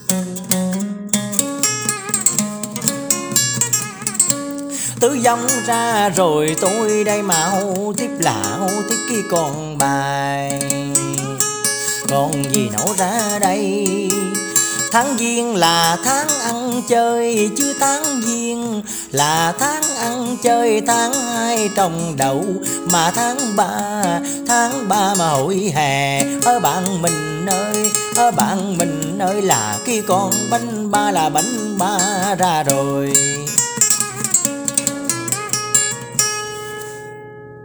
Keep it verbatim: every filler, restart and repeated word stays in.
Tứ dông ra rồi tôi đây mạo tiếp lão tiếp kia còn bài. Còn gì nổ ra đây? Tháng giêng là tháng ăn chơi, chứ tháng giêng là tháng ăn chơi. Tháng hai trồng đậu mà tháng ba, tháng ba mà hội hè. Ở bạn mình ơi, ở bạn mình ơi, là kia con bánh ba là bánh ba ra rồi.